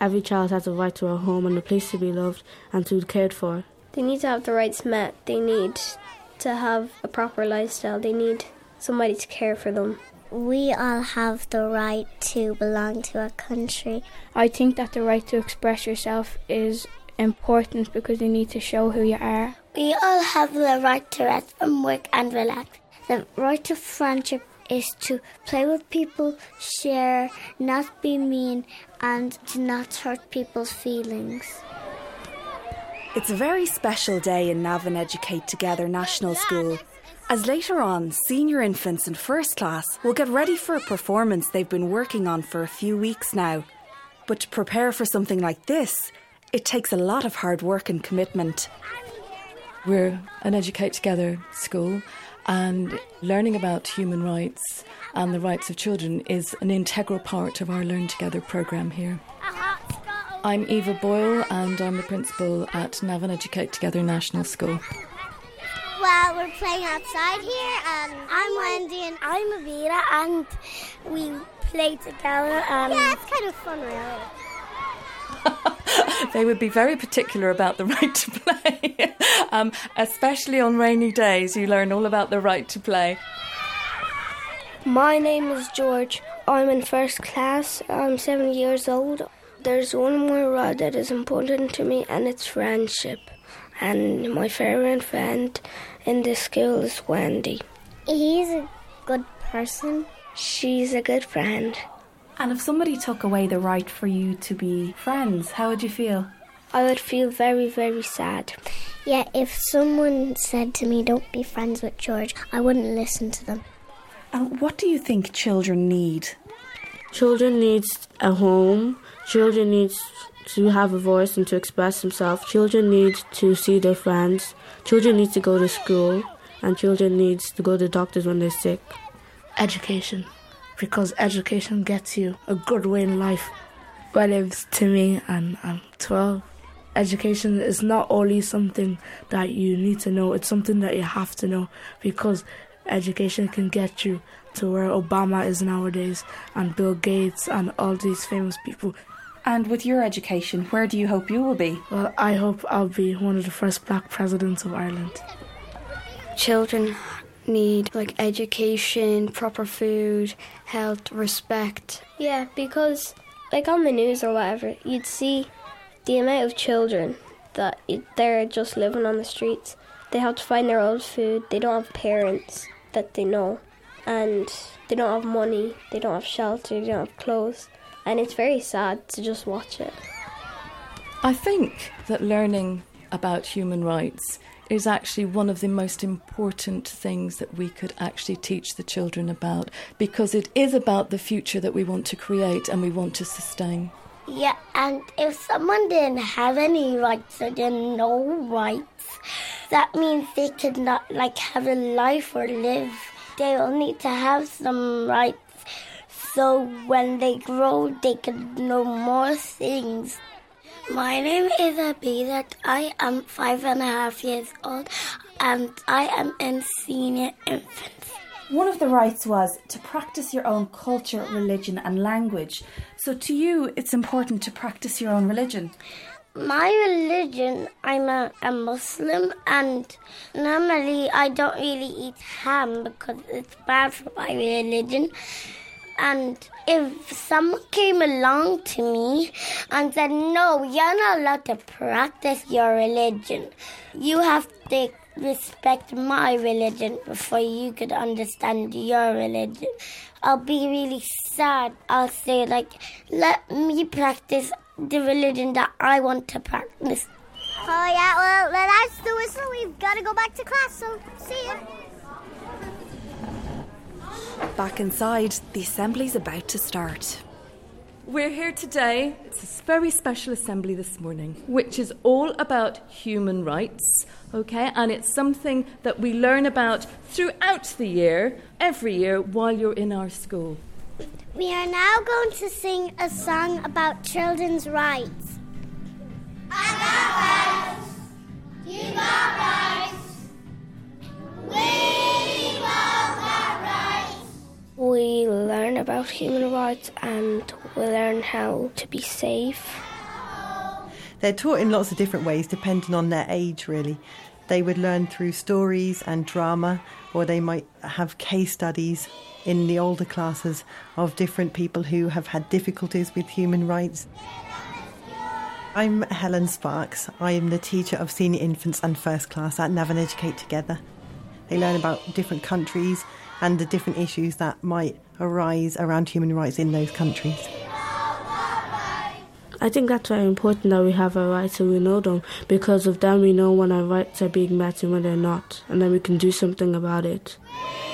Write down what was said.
Every child has a right to a home and a place to be loved and to be cared for. They need to have the rights met. They need to have a proper lifestyle. They need somebody to care for them. We all have the right to belong to a country. I think that the right to express yourself is important because you need to show who you are. We all have the right to rest from work and relax. The right to friendship is to play with people, share, not be mean, and to not hurt people's feelings. It's a very special day in Navan Educate Together National School, as later on, senior infants in first class will get ready for a performance they've been working on for a few weeks now. But to prepare for something like this, it takes a lot of hard work and commitment. We're an Educate Together school, and learning about human rights and the rights of children is an integral part of our Learn Together programme here. I'm Eva Boyle and I'm the principal at Navan Educate Together National School. Well, we're playing outside here, and I'm Wendy and I'm Avita, and we play together. Yeah, it's kind of fun, really. They would be very particular about the right to play. Especially on rainy days, you learn all about the right to play. My name is George. I'm in first class. I'm 7 years old. There's one more right that is important to me, and it's friendship. And my favourite friend in the school is Wendy. He's a good person. She's a good friend. And if somebody took away the right for you to be friends, how would you feel? I would feel very, very sad. Yeah, if someone said to me, don't be friends with George, I wouldn't listen to them. And what do you think children need? Children need a home. Children need to have a voice and to express themselves. Children need to see their friends. Children need to go to school. And children need to go to doctors when they're sick. Education. Because education gets you a good way in life. Well, it's to me, and I'm 12. Education is not only something that you need to know, it's something that you have to know, because education can get you to where Obama is nowadays, and Bill Gates, and all these famous people. And with your education, where do you hope you will be? Well, I hope I'll be one of the first black presidents of Ireland. Children need education, proper food, health, respect. Yeah, because on the news or whatever, you'd see the amount of children that they're just living on the streets. They have to find their own food. They don't have parents that they know, and they don't have money. They don't have shelter. They don't have clothes, and it's very sad to just watch it. I think that learning about human rights is actually one of the most important things that we could actually teach the children about, because it is about the future that we want to create and we want to sustain. Yeah, and if someone didn't have any rights or didn't know rights, that means they could not have a life or live. They will need to have some rights so when they grow they could know more things. My name is Abida. I am 5.5 years old and I am in senior infants. One of the rights was to practice your own culture, religion and language. So to you, it's important to practice your own religion. My religion, I'm a Muslim, and normally I don't really eat ham because it's bad for my religion. And if someone came along to me and said, no, you're not allowed to practice your religion, you have to respect my religion before you could understand your religion, I'll be really sad. I'll say, let me practice the religion that I want to practice. Oh, yeah, well, that's the whistle. We've got to go back to class, so see ya. Back inside, the assembly's about to start. We're here today. It's a very special assembly this morning, which is all about human rights, okay? And it's something that we learn about throughout the year, every year, while you're in our school. We are now going to sing a song about children's rights. I got rights. You got rights. We all got rights. We learn about human rights and we learn how to be safe They're taught in lots of different ways depending on their age, really. They would learn through stories and drama, or they might have case studies in the older classes of different people who have had difficulties with human rights. I'm Helen Sparks. I am the teacher of senior infants and first class at Navan Educate Together. They learn about different countries and the different issues that might arise around human rights in those countries. I think that's very important that we have our rights and we know them. Because of them we know when our rights are being met and when they're not, and then we can do something about it.